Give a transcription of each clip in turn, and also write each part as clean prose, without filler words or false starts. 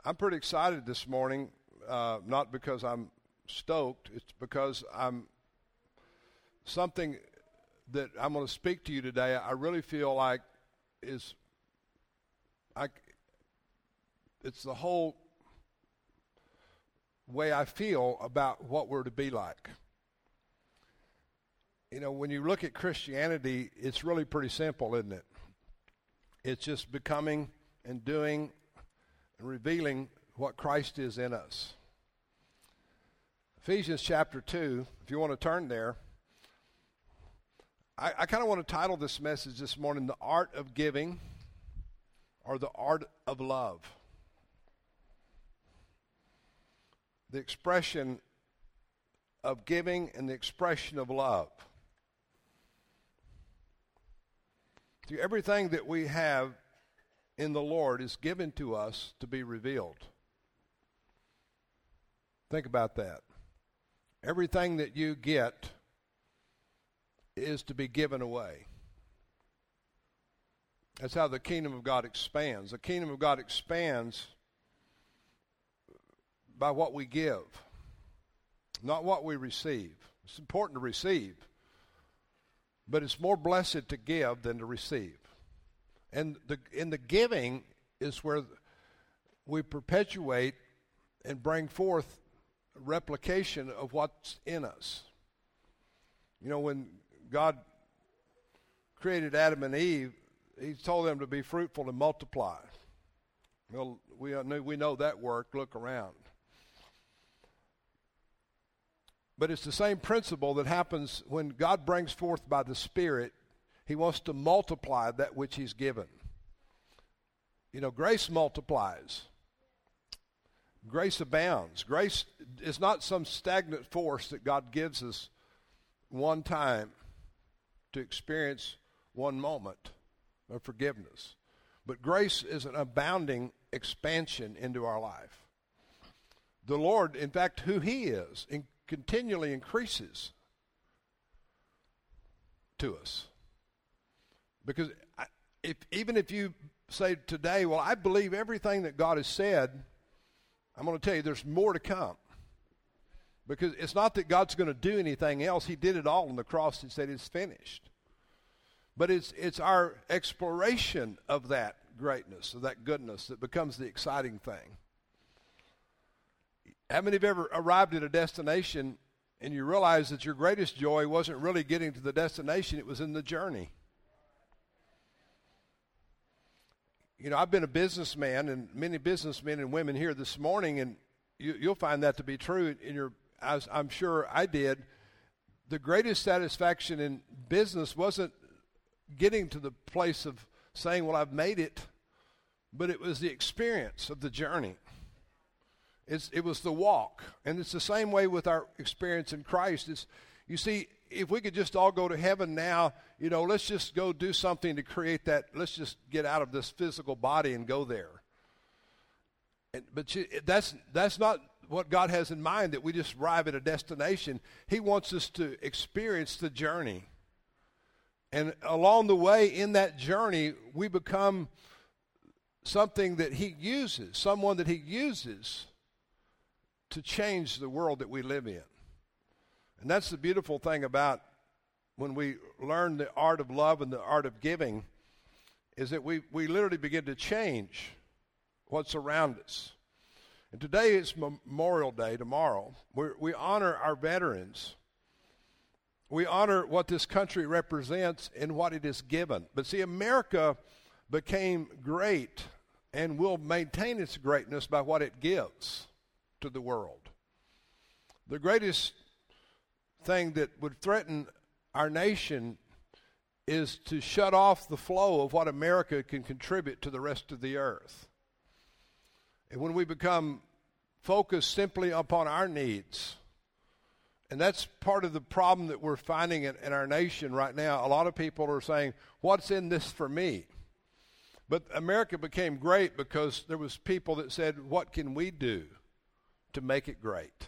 I'm pretty excited this morning, not because I'm stoked. It's because something that I'm going to speak to you today, I really feel like it's the whole way I feel about what we're to be like. You know, when you look at Christianity, it's really pretty simple, isn't it? It's just becoming and doing and revealing what Christ is in us. Ephesians chapter 2, if you want to turn there, I kind of want to title this message this morning, The Art of Giving or The Art of Love. The expression of giving and the expression of love. See, everything that we have in the Lord is given to us to be revealed. Think about that. Everything that you get is to be given away. That's how the kingdom of God expands. The kingdom of God expands by what we give, not what we receive. It's important to receive, but it's more blessed to give than to receive. And in the giving is where we perpetuate and bring forth replication of what's in us. You know, when God created Adam and Eve, he told them to be fruitful and multiply. Well, we know that worked. Look around. But it's the same principle that happens when God brings forth by the Spirit. He wants to multiply that which he's given. You know, grace multiplies. Grace abounds. Grace is not some stagnant force that God gives us one time to experience one moment of forgiveness. But grace is an abounding expansion into our life. The Lord, in fact, who he is, continually increases to us. Because even if you say today, well, I believe everything that God has said, I'm going to tell you there's more to come. Because it's not that God's going to do anything else. He did it all on the cross and said it's finished. But it's our exploration of that greatness, of that goodness, that becomes the exciting thing. How many have ever arrived at a destination and you realize that your greatest joy wasn't really getting to the destination, it was in the journey? You know, I've been a businessman, and many businessmen and women here this morning, and you'll find that to be true as I'm sure I did. The greatest satisfaction in business wasn't getting to the place of saying, well, I've made it, but it was the experience of the journey. It was the walk. And it's the same way with our experience in Christ. You see, if we could just all go to heaven now, you know, let's just go do something to create that. Let's just get out of this physical body and go there. But that's not what God has in mind, that we just arrive at a destination. He wants us to experience the journey. And along the way in that journey, we become something that he uses, someone that he uses to change the world that we live in. And that's the beautiful thing about when we learn the art of love and the art of giving, is that we literally begin to change what's around us. And today is Memorial Day, tomorrow. We honor our veterans. We honor what this country represents and what it has given. But see, America became great and will maintain its greatness by what it gives to the world. The greatest thing that would threaten our nation is to shut off the flow of what America can contribute to the rest of the earth. And when we become focused simply upon our needs, and that's part of the problem that we're finding in our nation right now. A lot of people are saying, what's in this for me? But America became great because there was people that said, what can we do to make it great?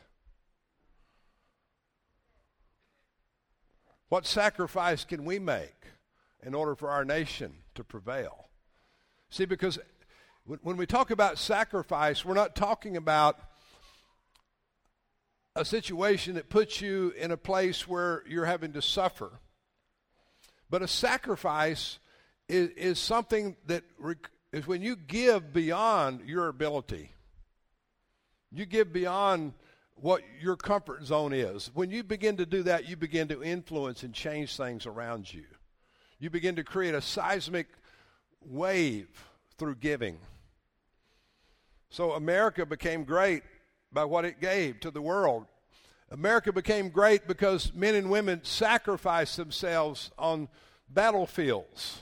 What sacrifice can we make in order for our nation to prevail? See, because When we talk about sacrifice, we're not talking about a situation that puts you in a place where you're having to suffer. But a sacrifice is something that is when you give beyond your ability. You give beyond what your comfort zone is. When you begin to do that, you begin to influence and change things around you. You begin to create a seismic wave through giving. So America became great by what it gave to the world. America became great because men and women sacrificed themselves on battlefields.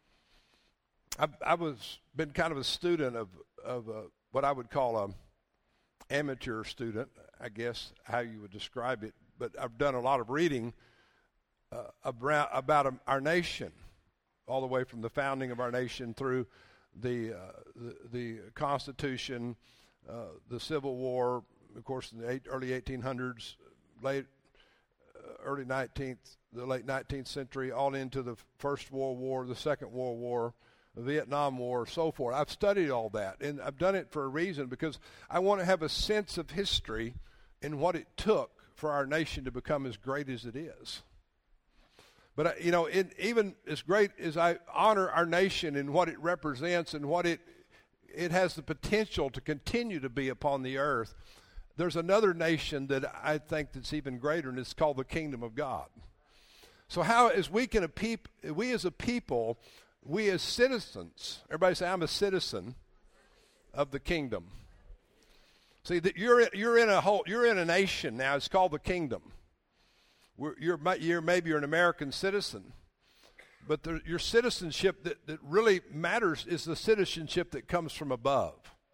I was been kind of a student of what I would call an amateur student, I guess how you would describe it. But I've done a lot of reading about our nation, all the way from the founding of our nation through the Constitution, the Civil War, of course, in the early 1800s, early 19th, the late 19th century, all into the First World War, the Second World War, the Vietnam War, so forth. I've studied all that, and I've done it for a reason, because I want to have a sense of history and what it took for our nation to become as great as it is. But, even as great as I honor our nation and what it represents and what it has the potential to continue to be upon the earth, there's another nation that I think that's even greater, and it's called the kingdom of God. So how, as we as a people, we as citizens, everybody say, I'm a citizen of the kingdom. See, that you're in a nation now. It's called the kingdom. Maybe you're an American citizen, but your citizenship that really matters is the citizenship that comes from above.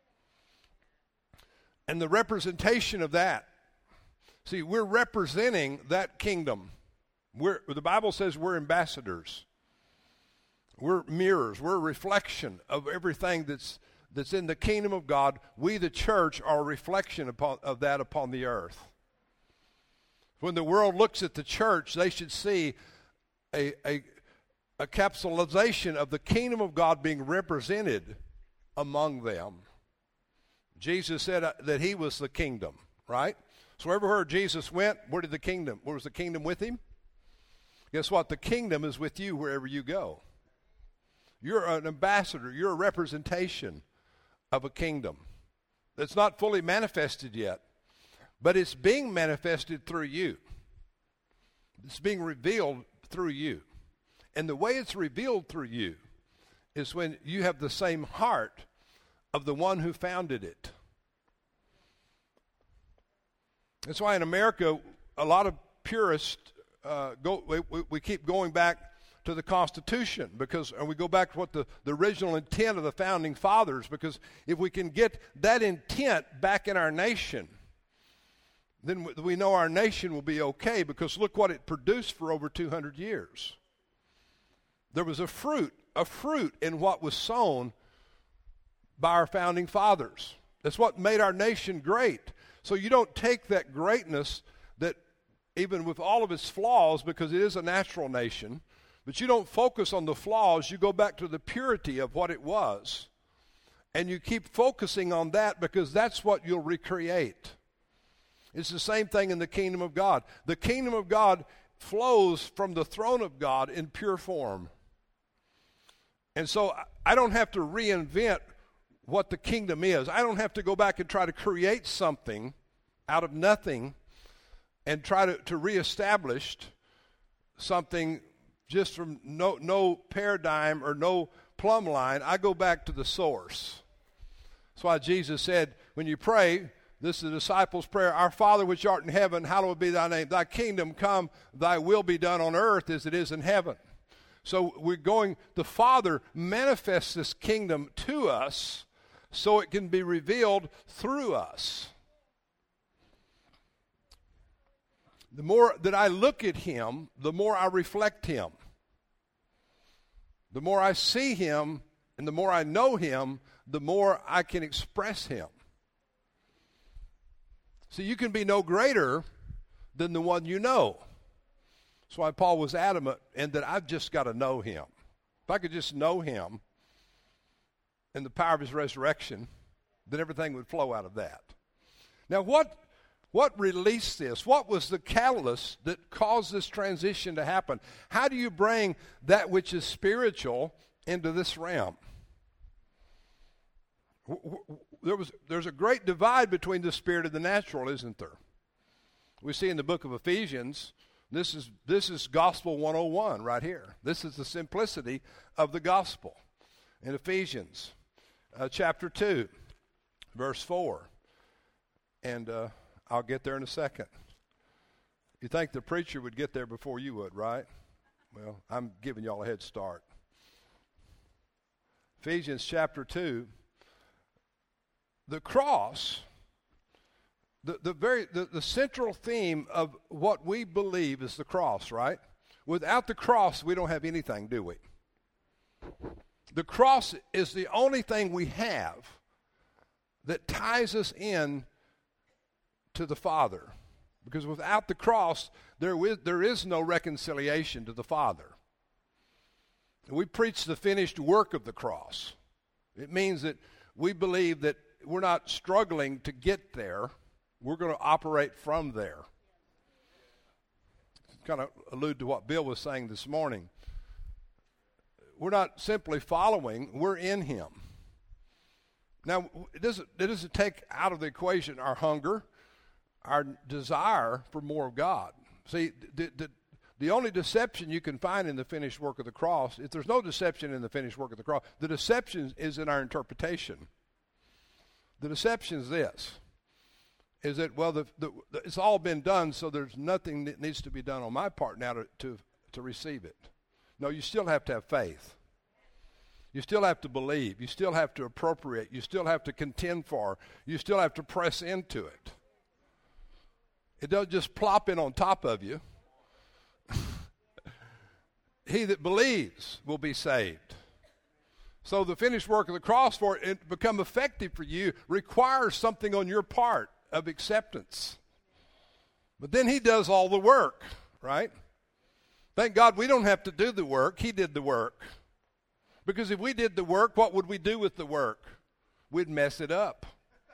And the representation of that. See, we're representing that kingdom. The Bible says we're ambassadors. We're mirrors. We're a reflection of everything that's in the kingdom of God. We, the church, are a reflection of that upon the earth. When the world looks at the church, they should see a capsulization of the kingdom of God being represented among them. Jesus said that he was the kingdom, right? So everywhere Jesus went, where was the kingdom with him? Guess what? The kingdom is with you wherever you go. You're an ambassador. You're a representation of a kingdom that's not fully manifested yet, but it's being manifested through you. It's being revealed through you. And the way it's revealed through you is when you have the same heart of the one who founded it. That's why in America, a lot of purists we keep going back to the Constitution, and we go back to what the original intent of the founding fathers, because if we can get that intent back in our nation, then we know our nation will be okay, because look what it produced for over 200 years. There was a fruit in what was sown by our founding fathers. That's what made our nation great. So you don't take that greatness, that even with all of its flaws, because it is a natural nation, but you don't focus on the flaws. You go back to the purity of what it was. And you keep focusing on that, because that's what you'll recreate. It's the same thing in the kingdom of God. The kingdom of God flows from the throne of God in pure form. And so I don't have to reinvent what the kingdom is. I don't have to go back and try to create something out of nothing and try to reestablish something just from no paradigm or no plumb line. I go back to the source. That's why Jesus said, when you pray, this is the disciples' prayer, Our Father which art in heaven, hallowed be thy name. Thy kingdom come, thy will be done on earth as it is in heaven. So the Father manifests this kingdom to us so it can be revealed through us. The more that I look at him, the more I reflect him. The more I see him and the more I know him, the more I can express him. So you can be no greater than the one you know. That's why Paul was adamant in that I've just got to know him. If I could just know him and the power of his resurrection, then everything would flow out of that. Now, what released this? What was the catalyst that caused this transition to happen? How do you bring that which is spiritual into this realm? There's a great divide between the spirit and the natural, isn't there? We see in the book of Ephesians, this is gospel 101 right here. This is the simplicity of the gospel. In Ephesians chapter 2, verse 4. And I'll get there in a second. You think the preacher would get there before you would, right? Well, I'm giving y'all a head start. Ephesians chapter 2. The cross, the central theme of what we believe is the cross, right? Without the cross, we don't have anything, do we? The cross is the only thing we have that ties us in to the Father. Because without the cross, there is no reconciliation to the Father. And we preach the finished work of the cross. It means that we believe that we're not struggling to get there. We're going to operate from there. Kind of allude to what Bill was saying this morning. We're not simply following, we're in him. Now, it doesn't take out of the equation our hunger, our desire for more of God. See, the only deception you can find in the finished work of the cross, if there's no deception in the finished work of the cross, the deception is in our interpretation. The deception is this, is that, well, it's all been done, so there's nothing that needs to be done on my part now to receive it. No, you still have to have faith. You still have to believe. You still have to appropriate. You still have to contend for. You still have to press into it. It doesn't just plop in on top of you. He that believes will be saved. So the finished work of the cross, for it to become effective for you, requires something on your part of acceptance. But then he does all the work, right? Thank God we don't have to do the work. He did the work. Because if we did the work, what would we do with the work? We'd mess it up.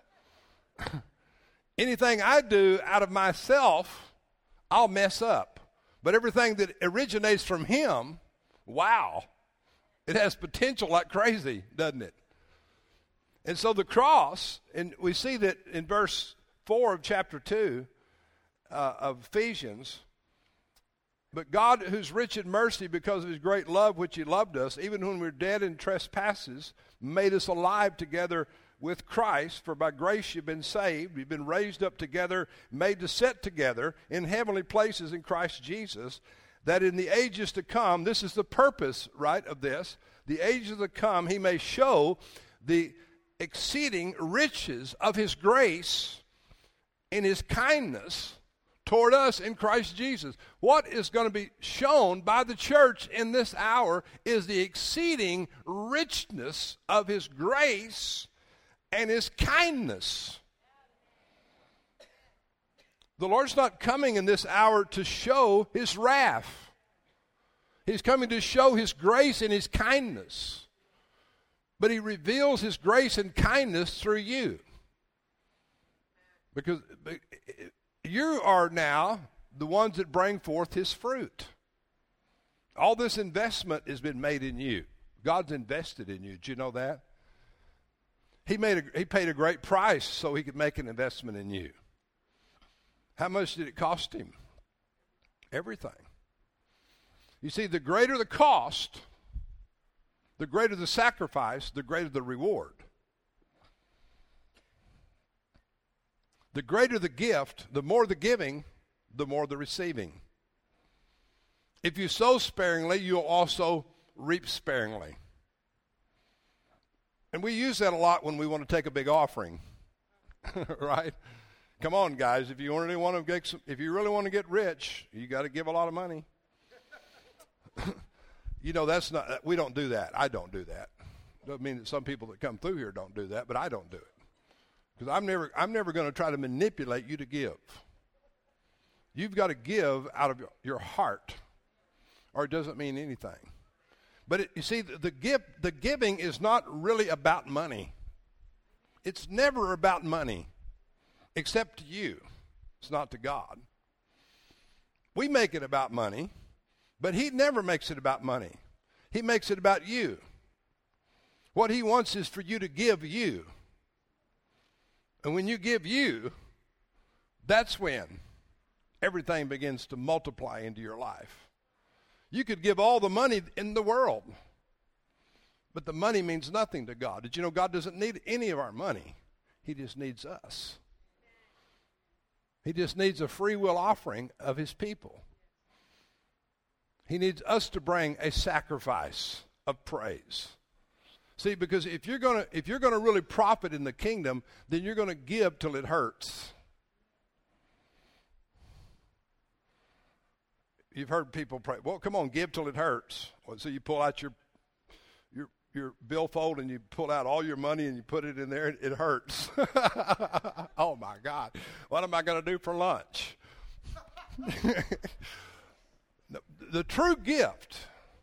Anything I do out of myself, I'll mess up. But everything that originates from him, wow. It has potential like crazy, doesn't it? And so the cross, and we see that in verse 4 of chapter 2 of Ephesians, but God, who's rich in mercy because of his great love which he loved us, even when we were dead in trespasses, made us alive together with Christ. For by grace you've been saved. You've been raised up together, made to sit together in heavenly places in Christ Jesus, that in the ages to come, this is the purpose, right, of this, the ages to come, he may show the exceeding riches of his grace in his kindness toward us in Christ Jesus. What is going to be shown by the church in this hour is the exceeding richness of his grace and his kindness. The Lord's not coming in this hour to show his wrath. He's coming to show his grace and his kindness. But he reveals his grace and kindness through you. Because you are now the ones that bring forth his fruit. All this investment has been made in you. God's invested in you. Did you know that? He paid a great price so he could make an investment in you. How much did it cost him? Everything. You see, the greater the cost, the greater the sacrifice, the greater the reward. The greater the gift, the more the giving, the more the receiving. If you sow sparingly, you'll also reap sparingly. And we use that a lot when we want to take a big offering, right? Come on, guys! If you really want to get rich, you got to give a lot of money. You know, we don't do that. I don't do that. Doesn't mean that some people that come through here don't do that, but I don't do it. Because I'm never going to try to manipulate you to give. You've got to give out of your heart, or it doesn't mean anything. But you see, the giving is not really about money. It's never about money, except to you. It's not to God. We make it about money, but he never makes it about money. He makes it about you. What he wants is for you to give you. And when you give you, that's when everything begins to multiply into your life. You could give all the money in the world, but the money means nothing to God. Did you know God doesn't need any of our money? He just needs us. He just needs a free will offering of his people. He needs us to bring a sacrifice of praise. See, because if you're going to really profit in the kingdom, then you're going to give till it hurts. You've heard people pray, well, come on, give till it hurts. Well, so you pull out your billfold and you pull out all your money and you put it in there, it hurts. Oh, my God. What am I going to do for lunch? The true gift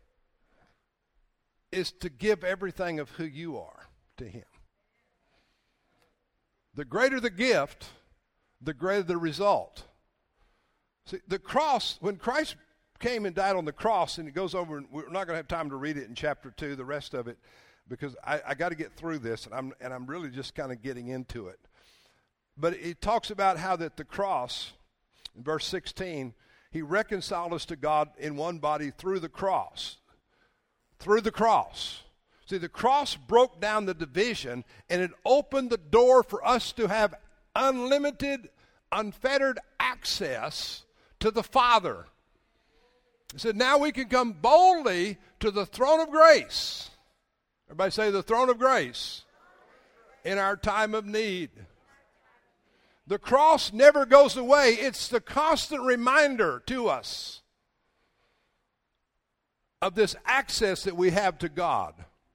is to give everything of who you are to him. The greater the gift, the greater the result. See, the cross, when Christ came and died on the cross, and it goes over, and we're not going to have time to read it in chapter 2, the rest of it, because I got to get through this, and I'm really just kind of getting into it. But it talks about how that the cross, in verse 16, he reconciled us to God in one body through the cross. Through the cross. See, the cross broke down the division, and it opened the door for us to have unlimited, unfettered access to the Father. He said, now we can come boldly to the throne of grace. Everybody say the throne of grace. In our time of need. The cross never goes away. It's the constant reminder to us of this access that we have to God.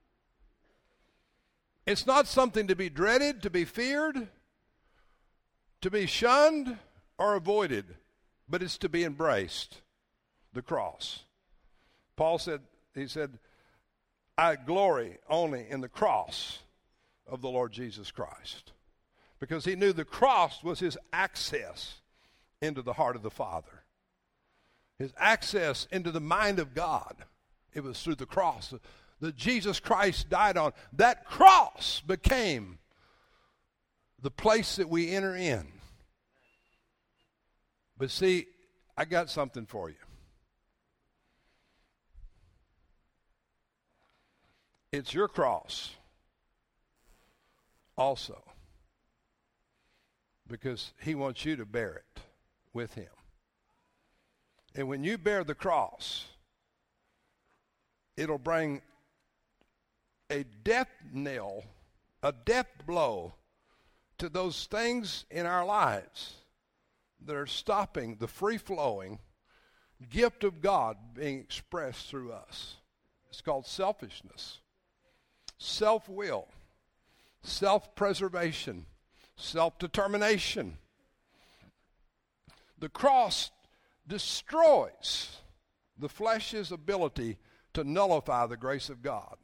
It's not something to be dreaded, to be feared, to be shunned or avoided, but it's to be embraced, the cross. Paul said, I glory only in the cross of the Lord Jesus Christ. Because he knew the cross was his access into the heart of the Father. His access into the mind of God. It was through the cross that Jesus Christ died on. That cross became the place that we enter in. But see, I got something for you. It's your cross also. Because he wants you to bear it with him. And when you bear the cross, it'll bring a death knell, a death blow to those things in our lives that are stopping the free-flowing gift of God being expressed through us. It's called selfishness, self-will, self-preservation, self-determination. The cross destroys the flesh's ability to nullify the grace of God.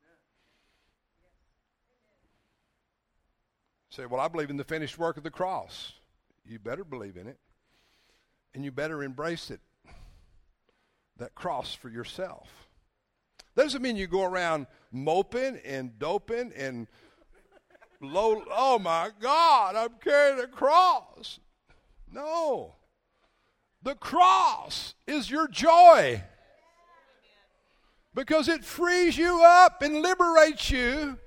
Say, well, I believe in the finished work of the cross. You better believe in it. And you better embrace it. That cross for yourself. That doesn't mean you go around moping and doping and oh my God, I'm carrying a cross. No. The cross is your joy. Because it frees you up and liberates you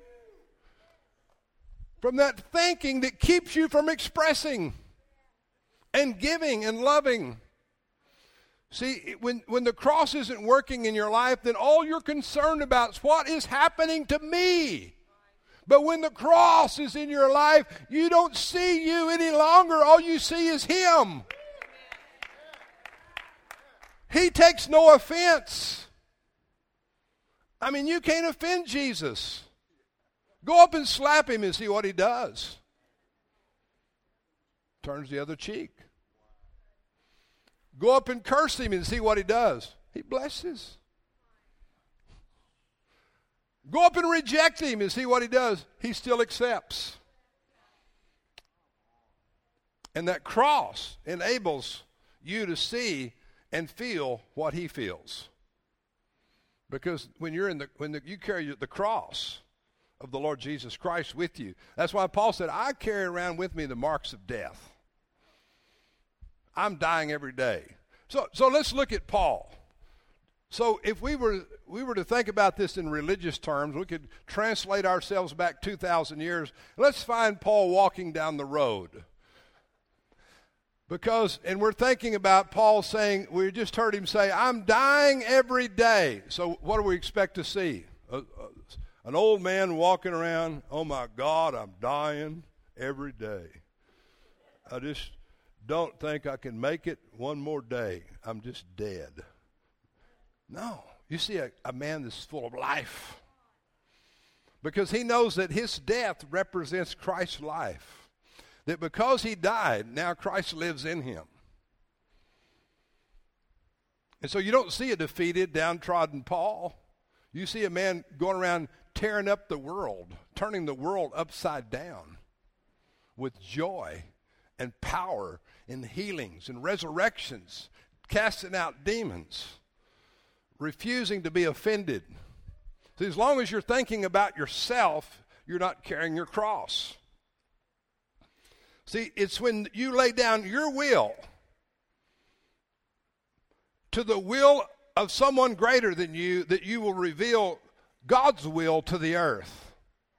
from that thinking that keeps you from expressing and giving and loving. See, when the cross isn't working in your life, then all you're concerned about is what is happening to me. But when the cross is in your life, you don't see you any longer. All you see is him. He takes no offense. I mean, you can't offend Jesus. Go up and slap him and see what he does. Turns the other cheek. Go up and curse him and see what he does. He blesses. Go up and reject him and see what he does. He still accepts. And that cross enables you to see and feel what he feels. Because when you carry the cross of the Lord Jesus Christ with you, that's why Paul said, I carry around with me the marks of death. I'm dying every day. So let's look at Paul. So if we were to think about this in religious terms, we could translate ourselves back 2,000 years. Let's find Paul walking down the road. And we're thinking about Paul saying, we just heard him say, I'm dying every day. So what do we expect to see? An old man walking around, oh my God, I'm dying every day. I just don't think I can make it one more day. I'm just dead. No, you see a man that's full of life. Because he knows that his death represents Christ's life. That because he died, now Christ lives in him. And so you don't see a defeated, downtrodden Paul. You see a man going around tearing up the world, turning the world upside down with joy and power and healings and resurrections, casting out demons, refusing to be offended. So as long as you're thinking about yourself, you're not carrying your cross. See, it's when you lay down your will to the will of someone greater than you that you will reveal God's will to the earth.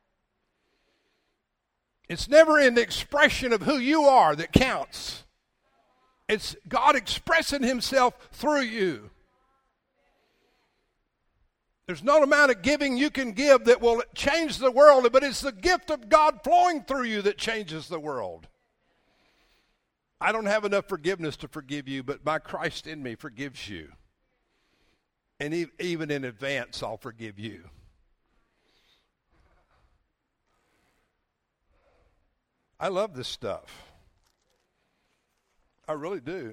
It's never in the expression of who you are that counts. It's God expressing himself through you. There's no amount of giving you can give that will change the world, but it's the gift of God flowing through you that changes the world. I don't have enough forgiveness to forgive you, but my Christ in me forgives you. And even in advance, I'll forgive you. I love this stuff. I really do.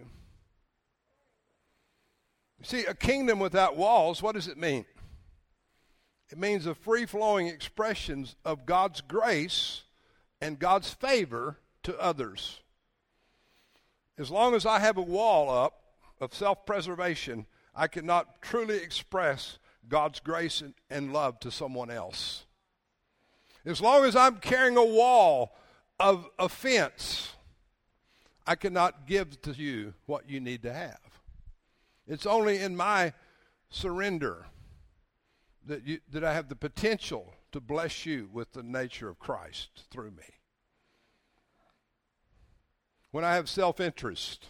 You see, a kingdom without walls, what does it mean? It means a free-flowing expressions of God's grace and God's favor to others. As long as I have a wall up of self-preservation, I cannot truly express God's grace and love to someone else. As long as I'm carrying a wall of offense, I cannot give to you what you need to have. It's only in my surrender that I have the potential to bless you with the nature of Christ through me. When I have self-interest.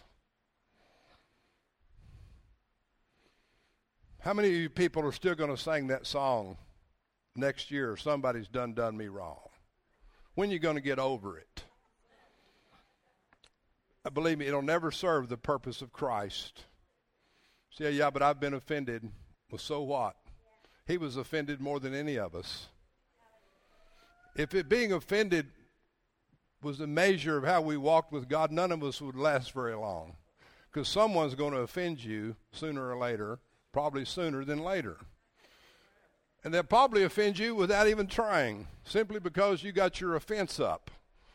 How many of you people are still going to sing that song next year, Somebody's Done Me Wrong? When are you going to get over it? Believe me, it'll never serve the purpose of Christ. Say, yeah, but I've been offended. Well, so what? He was offended more than any of us. If being offended was the measure of how we walked with God, none of us would last very long. Because someone's going to offend you sooner or later, probably sooner than later. And they'll probably offend you without even trying, simply because you got your offense up.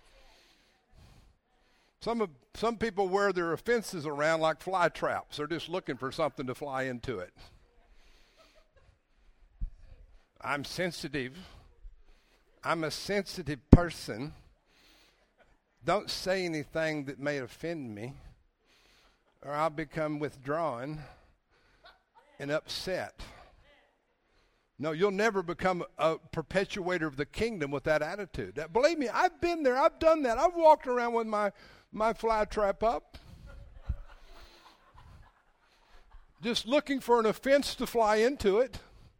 Some people wear their offenses around like fly traps. They're just looking for something to fly into it. I'm sensitive. I'm a sensitive person. Don't say anything that may offend me, or I'll become withdrawn and upset. No, you'll never become a perpetuator of the kingdom with that attitude. Believe me, I've been there. I've done that. I've walked around with my fly trap up, just looking for an offense to fly into it.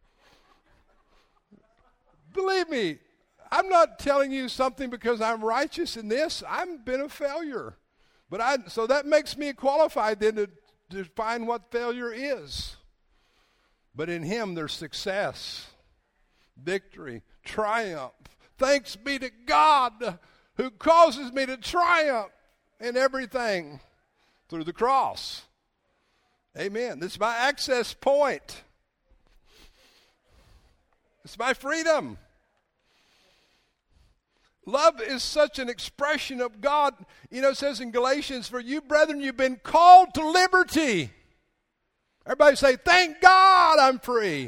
Believe me, I'm not telling you something because I'm righteous in this. I've been a failure. So that makes me qualified then to define what failure is. But in him there's success, victory, triumph. Thanks be to God who causes me to triumph in everything through the cross. Amen. This is my access point. It's my freedom. Love is such an expression of God. You know, it says in Galatians, for you, brethren, you've been called to liberty. Everybody say, thank God I'm free.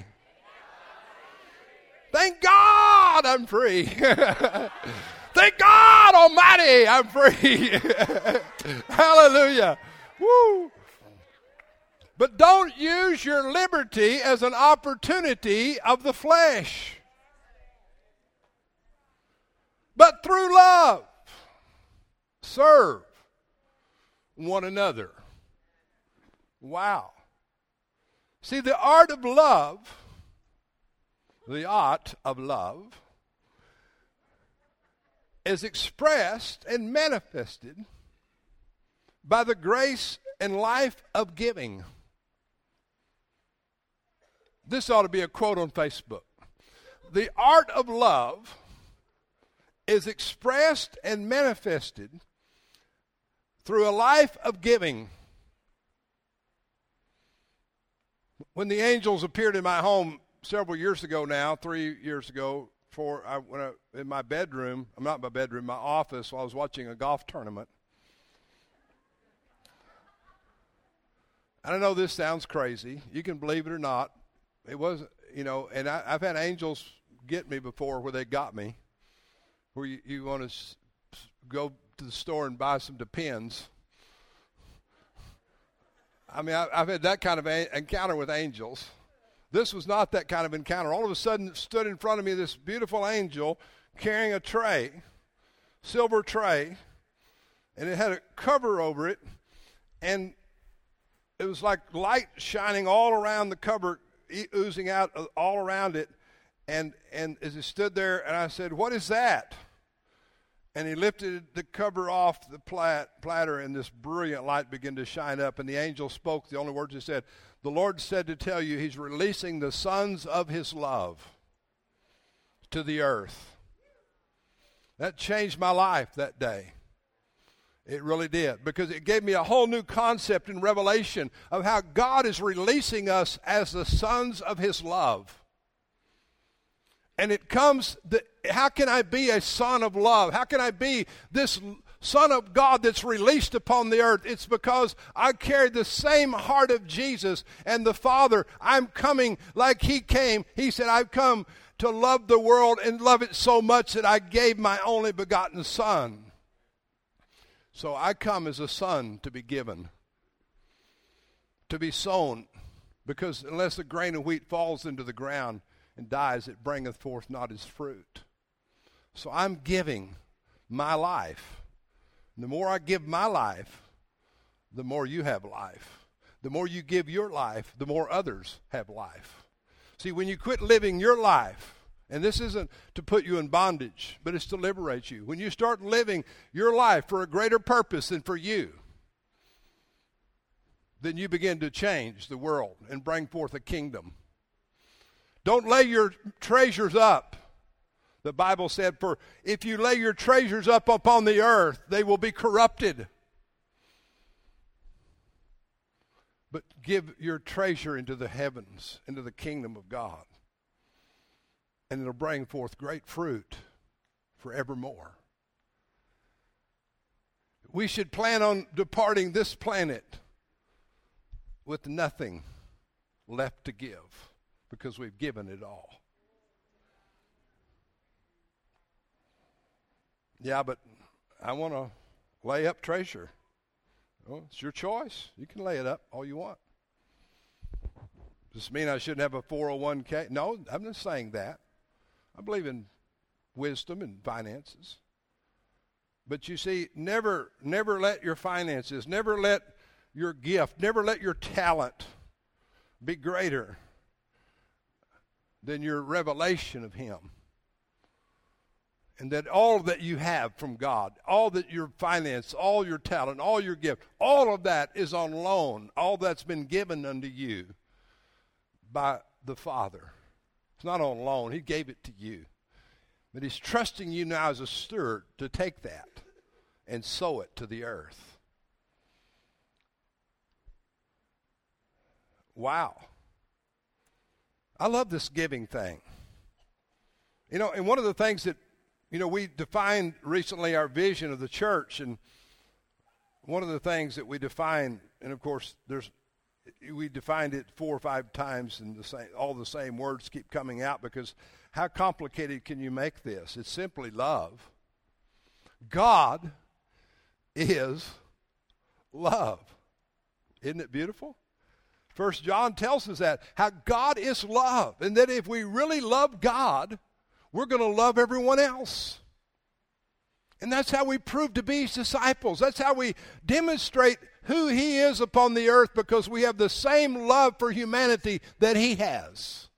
Thank God I'm free. Thank God Almighty I'm free. Hallelujah. Woo. But don't use your liberty as an opportunity of the flesh. But through love, serve one another. Wow. See, the art of love, is expressed and manifested by the grace and life of giving. This ought to be a quote on Facebook. The art of love is expressed and manifested through a life of giving. When the angels appeared in my home several years ago now, 3 years ago, in my bedroom, not my bedroom, my office, while I was watching a golf tournament. I know this sounds crazy. You can believe it or not. It wasn't, and I've had angels get me before where they got me. Where you want to go to the store and buy some Depends. I mean, I've had that kind of encounter with angels. This was not that kind of encounter. All of a sudden, it stood in front of me this beautiful angel carrying a tray, silver tray, and it had a cover over it, and it was like light shining all around the cover, oozing out all around it. And as it stood there, and I said, what is that? And he lifted the cover off the platter, and this brilliant light began to shine up. And the angel spoke the only words he said, the Lord said to tell you he's releasing the sons of his love to the earth. That changed my life that day. It really did, because it gave me a whole new concept and revelation of how God is releasing us as the sons of his love. And it comes, how can I be a son of love? How can I be this Son of God that's released upon the earth? It's because I carry the same heart of Jesus and the Father. I'm coming like he came. He said, I've come to love the world and love it so much that I gave my only begotten Son. So I come as a son to be given, to be sown, because unless a grain of wheat falls into the ground and dies, it bringeth forth not his fruit. So I'm giving my life. And the more I give my life, the more you have life. The more you give your life, the more others have life. See, when you quit living your life, and this isn't to put you in bondage, but it's to liberate you. When you start living your life for a greater purpose than for you, then you begin to change the world and bring forth a kingdom. Don't lay your treasures up. The Bible said, for if you lay your treasures up upon the earth, they will be corrupted. But give your treasure into the heavens, into the kingdom of God. And it'll bring forth great fruit forevermore. We should plan on departing this planet with nothing left to give, because we've given it all. Yeah, but I want to lay up treasure. Well, it's your choice. You can lay it up all you want. Does this mean I shouldn't have a 401k? No, I'm not saying that. I believe in wisdom and finances. But you see, never let your finances, never let your gift, never let your talent be greater than your revelation of him. And that all that you have from God, all that your finance, all your talent, all your gift, all of that is on loan. All that's been given unto you by the Father. It's not on loan. He gave it to you. But he's trusting you now as a steward to take that and sow it to the earth. Wow. I love this giving thing. You know, and one of the things that, you know, we defined recently our vision of the church, and one of the things that we defined, and of course we defined it 4 or 5 times, and all the same words keep coming out, because how complicated can you make this? It's simply love. God is love. Isn't it beautiful? 1 John tells us that, how God is love, and that if we really love God, we're going to love everyone else. And that's how we prove to be his disciples. That's how we demonstrate who he is upon the earth, because we have the same love for humanity that he has.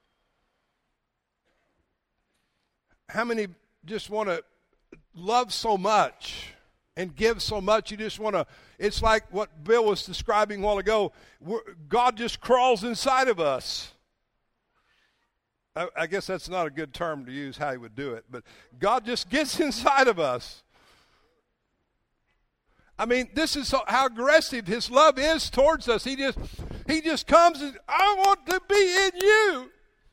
How many just want to love so much and give so much? You just want to, it's like what Bill was describing a while ago. God just crawls inside of us. I guess that's not a good term to use how he would do it, but God just gets inside of us. I mean, this is how aggressive his love is towards us. He just comes and, I want to be in you.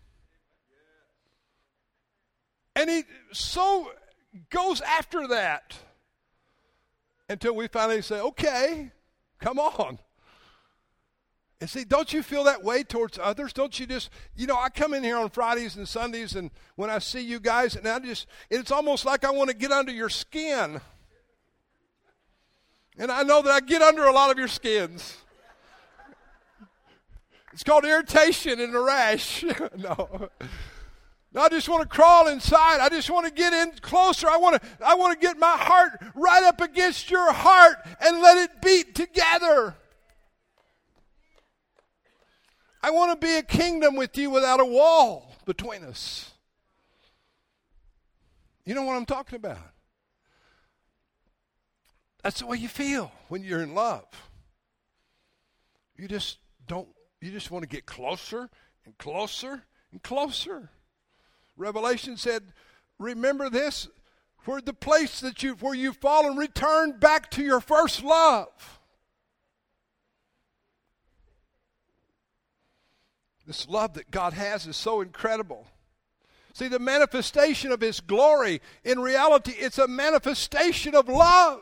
And he so goes after that until we finally say, okay, come on. And see, don't you feel that way towards others? Don't you just, you know, I come in here on Fridays and Sundays, and when I see you guys, and it's almost like I want to get under your skin. And I know that I get under a lot of your skins. It's called irritation and a rash. No, I just want to crawl inside. I just want to get in closer. I want to get my heart right up against your heart and let it beat together. I want to be a kingdom with you without a wall between us. You know what I'm talking about? That's the way you feel when you're in love. You just want to get closer and closer and closer. Revelation said, remember this, where the place where you've fallen, return back to your first love. This love that God has is so incredible. See, the manifestation of his glory, in reality, it's a manifestation of love.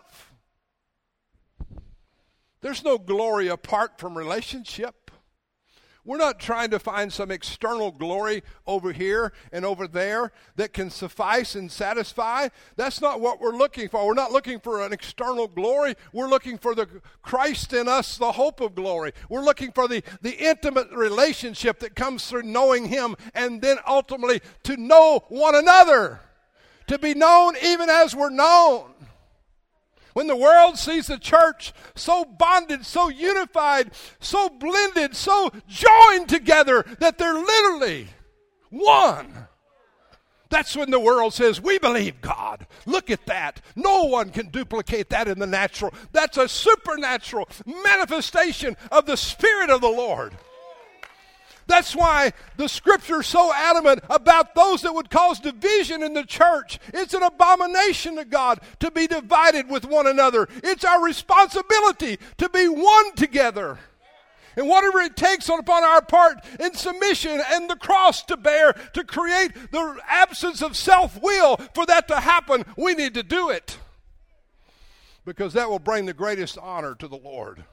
There's no glory apart from relationship. We're not trying to find some external glory over here and over there that can suffice and satisfy. That's not what we're looking for. We're not looking for an external glory. We're looking for the Christ in us, the hope of glory. We're looking for the intimate relationship that comes through knowing him, and then ultimately to know one another, to be known even as we're known. When the world sees the church so bonded, so unified, so blended, so joined together that they're literally one, that's when the world says, we believe God. Look at that. No one can duplicate that in the natural. That's a supernatural manifestation of the Spirit of the Lord. That's why the Scripture is so adamant about those that would cause division in the church. It's an abomination to God to be divided with one another. It's our responsibility to be one together. And whatever it takes upon our part in submission and the cross to bear to create the absence of self-will for that to happen, we need to do it. Because that will bring the greatest honor to the Lord.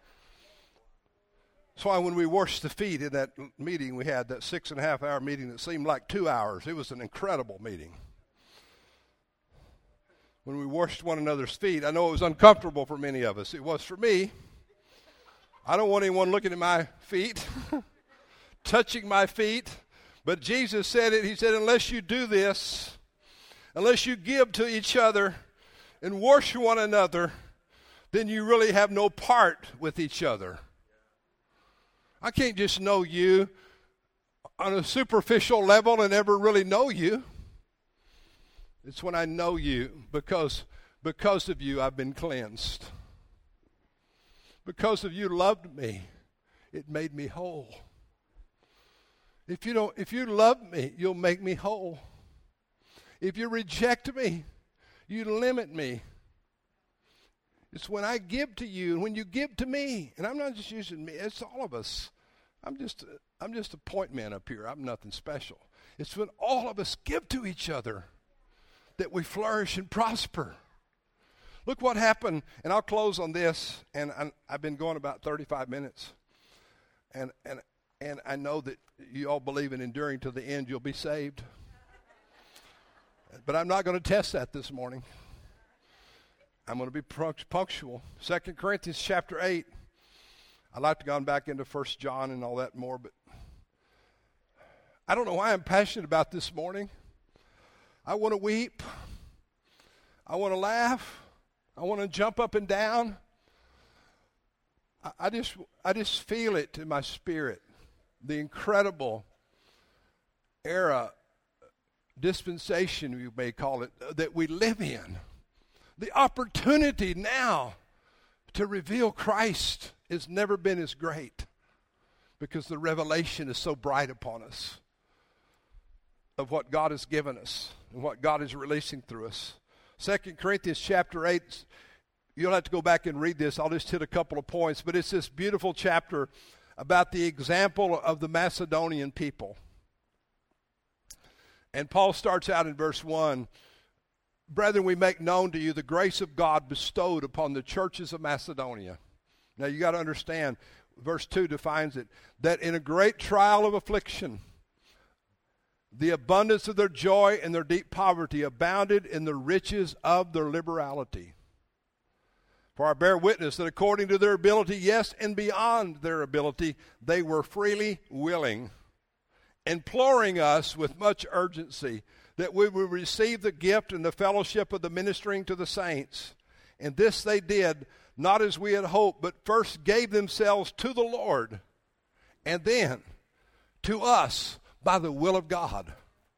That's why when we washed the feet in that meeting we had, that 6.5-hour meeting that seemed like 2 hours, it was an incredible meeting. When we washed one another's feet, I know it was uncomfortable for many of us. It was for me. I don't want anyone looking at my feet, touching my feet. But Jesus said it. He said, unless you do this, unless you give to each other and wash one another, then you really have no part with each other. I can't just know you on a superficial level and never really know you. It's when I know you because of you I've been cleansed. Because of you loved me, it made me whole. If you love me, you'll make me whole. If you reject me, you limit me. It's when I give to you and when you give to me. And I'm not just using me, it's all of us. I'm just a point man up here. I'm nothing special. It's when all of us give to each other that we flourish and prosper. Look what happened, and I'll close on this, and I've been going about 35 minutes, and I know that you all believe in enduring to the end, you'll be saved. But I'm not going to test that this morning. I'm going to be punctual. 2 Corinthians chapter 8. I'd like to go back into 1 John and all that more, but I don't know why I'm passionate about this morning. I want to weep. I want to laugh. I want to jump up and down. I just feel it in my spirit. The incredible era, dispensation you may call it, that we live in. The opportunity now to reveal Christ has never been as great because the revelation is so bright upon us of what God has given us and what God is releasing through us. 2 Corinthians chapter 8, you'll have to go back and read this. I'll just hit a couple of points, but it's this beautiful chapter about the example of the Macedonian people. And Paul starts out in verse 1, "Brethren, we make known to you the grace of God bestowed upon the churches of Macedonia." Now you got to understand, verse 2 defines it, that in a great trial of affliction, the abundance of their joy and their deep poverty abounded in the riches of their liberality. For I bear witness that according to their ability, yes, and beyond their ability, they were freely willing, imploring us with much urgency that we would receive the gift and the fellowship of the ministering to the saints. And this they did, not as we had hoped, but first gave themselves to the Lord, and then to us by the will of God.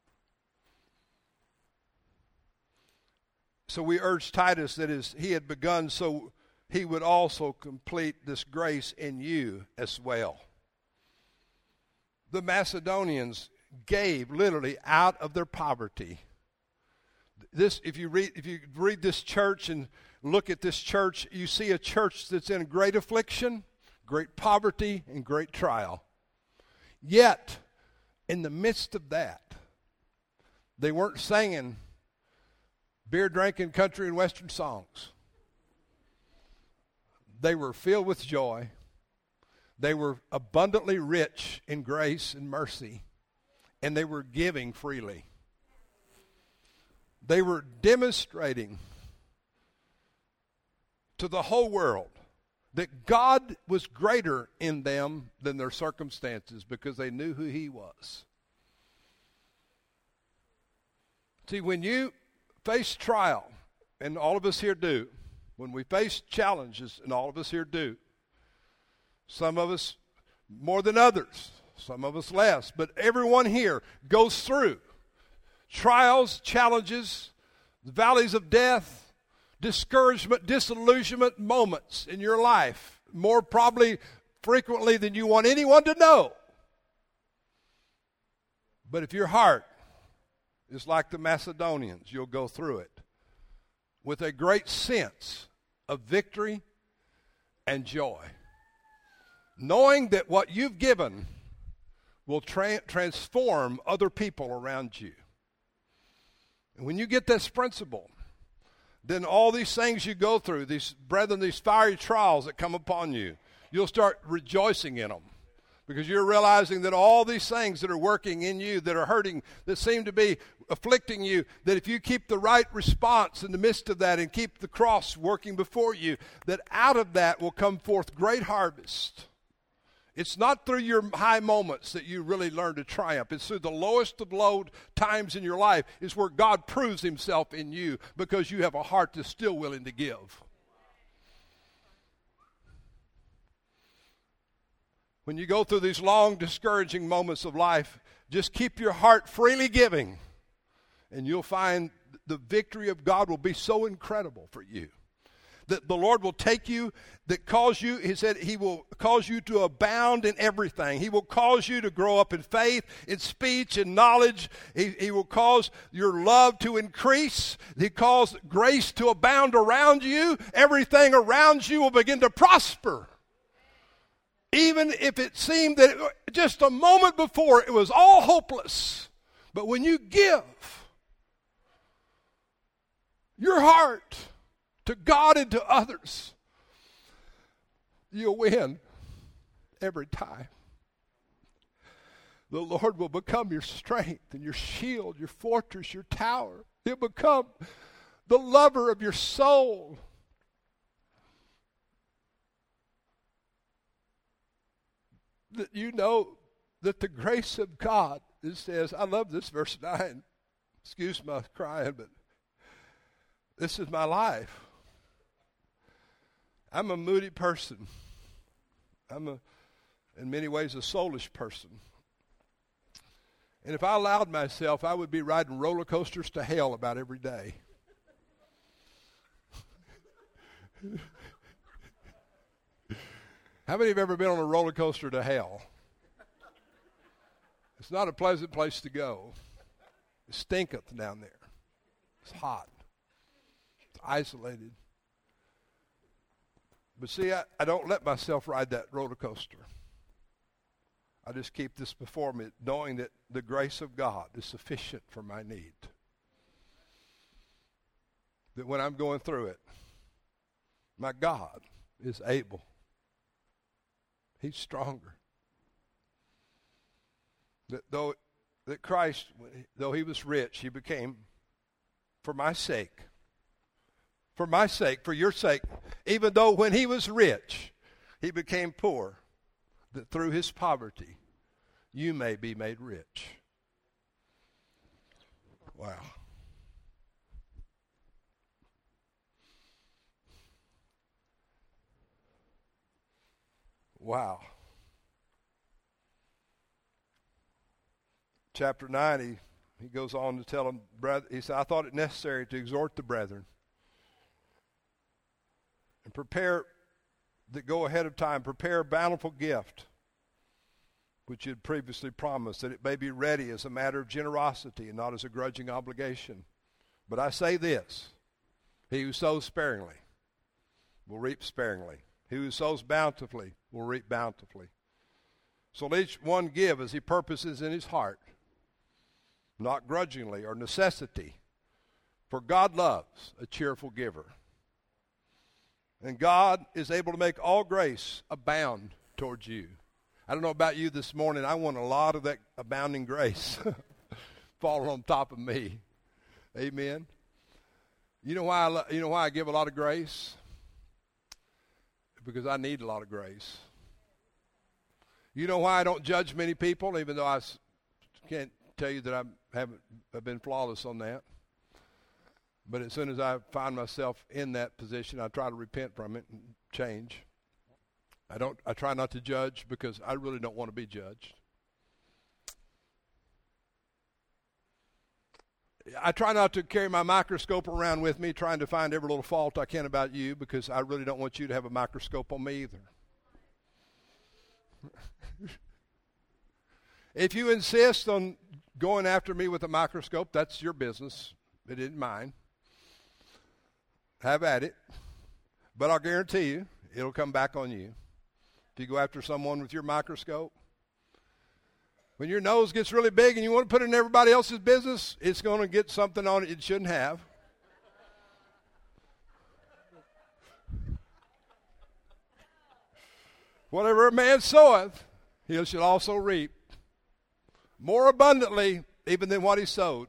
So we urge Titus that as he had begun, so he would also complete this grace in you as well. The Macedonians gave literally out of their poverty. This, if you read this church and look at this church, you see a church that's in great affliction, great poverty, and great trial. Yet, in the midst of that, they weren't singing beer drinking country and western songs. They were filled with joy. They were abundantly rich in grace and mercy, and they were giving freely. They were demonstrating to the whole world that God was greater in them than their circumstances because they knew who He was. See, when you face trial, and all of us here do, when we face challenges, and all of us here do, some of us more than others, some of us less, but everyone here goes through trials, challenges, valleys of death, discouragement, disillusionment moments in your life, more probably frequently than you want anyone to know. But if your heart is like the Macedonians, you'll go through it with a great sense of victory and joy, knowing that what you've given will transform other people around you. And when you get this principle, then all these things you go through, these fiery trials that come upon you, you'll start rejoicing in them. Because you're realizing that all these things that are working in you, that are hurting, that seem to be afflicting you, that if you keep the right response in the midst of that and keep the cross working before you, that out of that will come forth great harvest. It's not through your high moments that you really learn to triumph. It's through the lowest of low times in your life is where God proves Himself in you because you have a heart that's still willing to give. When you go through these long, discouraging moments of life, just keep your heart freely giving, and you'll find the victory of God will be so incredible for you. That the Lord will take you, that cause you, He said, He will cause you to abound in everything. He will cause you to grow up in faith, in speech, in knowledge. He will cause your love to increase. He calls grace to abound around you. Everything around you will begin to prosper. Even if it seemed that just a moment before it was all hopeless, But when you give your heart to God and to others, you'll win every time. The Lord will become your strength and your shield, your fortress, your tower. He'll become the lover of your soul. That you know that the grace of God, it says, I love this verse 9. Excuse my crying, but this is my life. I'm a moody person. I'm in many ways, a soulish person. And if I allowed myself, I would be riding roller coasters to hell about every day. How many have ever been on a roller coaster to hell? It's not a pleasant place to go. It stinketh down there. It's hot. It's isolated. But see, I don't let myself ride that roller coaster. I just keep this before me, knowing that the grace of God is sufficient for my need. That when I'm going through it, my God is able. He's stronger. That Christ, though he was rich, he became for my sake, for your sake, even though when he was rich, he became poor, that through his poverty, you may be made rich. Wow. Wow. Chapter 9, he goes on to tell them, he said, I thought it necessary to exhort the brethren and prepare, that go ahead of time, prepare a bountiful gift, which you had previously promised, that it may be ready as a matter of generosity and not as a grudging obligation. But I say this, he who sows sparingly will reap sparingly. He who sows bountifully will reap bountifully. So let each one give as he purposes in his heart, not grudgingly or necessity, for God loves a cheerful giver. And God is able to make all grace abound towards you. I don't know about you this morning. I want a lot of that abounding grace falling on top of me. Amen. You know why I give a lot of grace? Because I need a lot of grace. You know why I don't judge many people, even though I can't tell you that I've been flawless on that. But as soon as I find myself in that position, I try to repent from it and change. I try not to judge because I really don't want to be judged. I try not to carry my microscope around with me trying to find every little fault I can about you, because I really don't want you to have a microscope on me either. If you insist on going after me with a microscope, that's your business. It isn't mine. Have at it. But I'll guarantee you, it'll come back on you. If you go after someone with your microscope, when your nose gets really big and you want to put it in everybody else's business, it's going to get something on it shouldn't have. Whatever a man soweth, he shall also reap. More abundantly, even than what he sowed.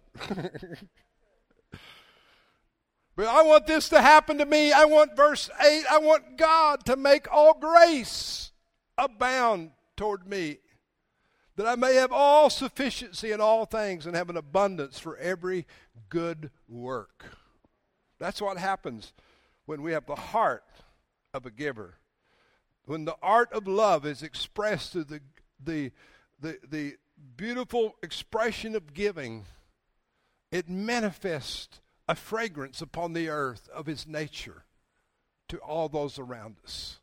But I want this to happen to me. I want verse 8. I want God to make all grace abound toward me, that I may have all sufficiency in all things and have an abundance for every good work. That's what happens when we have the heart of a giver. When the art of love is expressed through the beautiful expression of giving, it manifests a fragrance upon the earth of his nature to all those around us.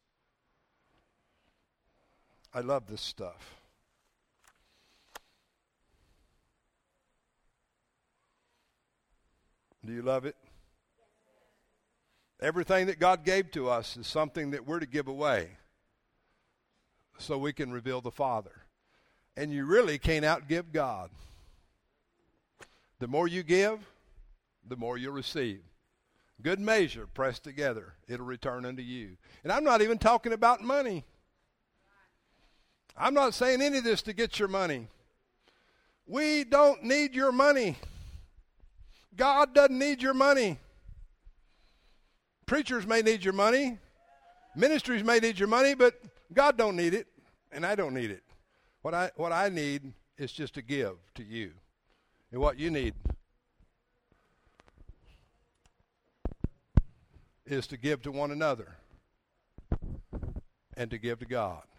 I love this stuff. Do you love it? Everything that God gave to us is something that we're to give away so we can reveal the Father. And you really can't outgive God. The more you give, the more you'll receive. Good measure, pressed together, it'll return unto you. And I'm not even talking about money. I'm not saying any of this to get your money. We don't need your money. God doesn't need your money. Preachers may need your money. Ministries may need your money, but God don't need it, and I don't need it. What I need is just to give to you. And what you need is to give to one another and to give to God.